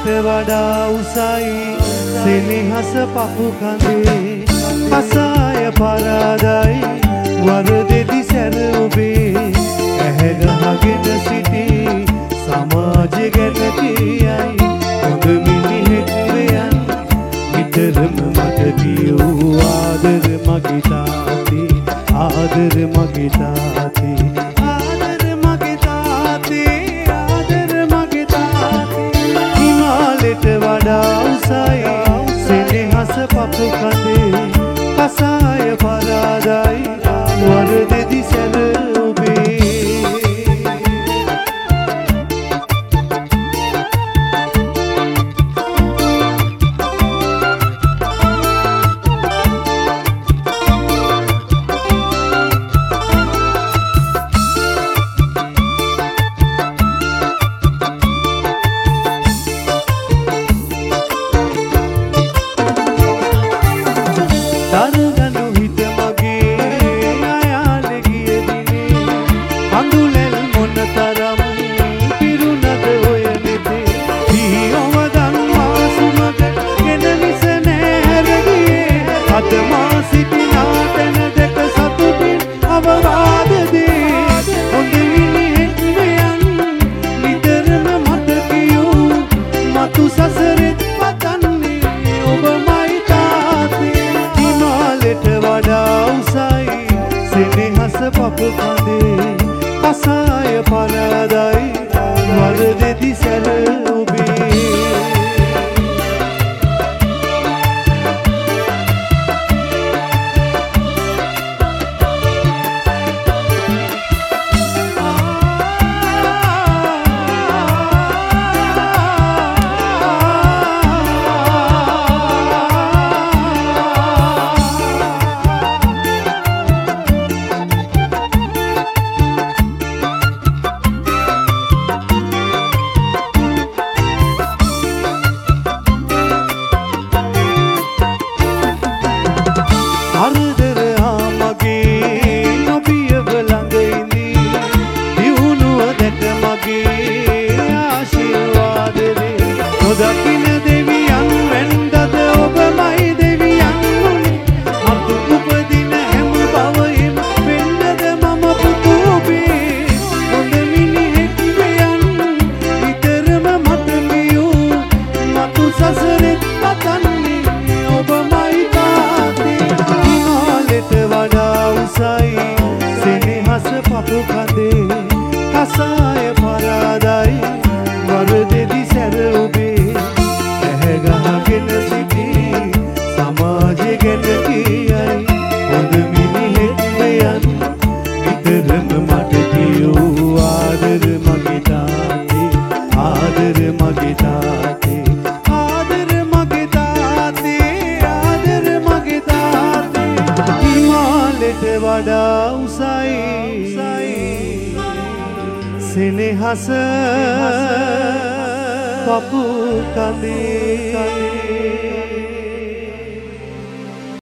වඩා උසයි සෙනෙහස පපු කඳේ කසාය පරාදයි වරදෙදි සැර ඔබේ ඇහැ ගහගෙන සිටි සමාජය ගැන කියයි හොඳ මිනිහෙක් වෙයන් නිතරම මට කියූ ආදර මගේ තාත්තේ ආදර මගේ තාත්තේ ආදර මගේ තාත්තේ ආදර මගේ තාත්තේ හිමාලයට වඩා උසයි සෙනෙහස පපු කඳේ කසාය පරාදයි වරදෙදි සැර ඔබේ දරුගනු හිත මගේ අයාල ගිය දිනේ අඳුලෙල් මොන තරම් පිරුණද ඔය නෙතේ දීවම දන්වා සුමග ගෙන විස නෑර ගියේ අද මා සිටිනා තැන දෙක සතුටින් අවවාද දේ හොඳ මිනිහෙක් වෙයන් නිතරම මට කියූ මතු සසරෙත් පතන්නේ ඔබමයි තාත්තේ හිමාලයට වඩා උසයි සෙනෙහස පපු කඳේ කසාය පරාදයි වරදෙදි සැර ඔබේ හරදර මගේ නොබියව ළඟ ඉඳී දියුණුව දැක මගේ ආශිර්වාදේ නොදකින දෙවියන් වෙන්දද ඔබමයි දෙවියන් වුනේ මතු උපදින හැම බවෙම වෙන්නද මම පුතු ඔබේ හොඳ මිනිහෙක් වෙයන් නිතරම මට කියූ මතු සසරෙත් පතන්නේ ඔබමයි තාත්තේ හිමාලයට වඩා උසයි සෙනෙහස පපු කඳේ කසාය පරාදයි වරදෙදි සැර ඔබේ ඇහැ ගහගෙන සිටි සමාජය ගැන කියයි හොඳ මිනිහෙක් වෙයන් නිතරම මට කියූ ආදර මගේ තාත්තේ ආදර මගේ තාත්තේ ආදර මගේ තාත්තේ ආදර මගේ තාත්තේ හිමාලයට වඩා උසයි සෙනෙහස පපු කඳේ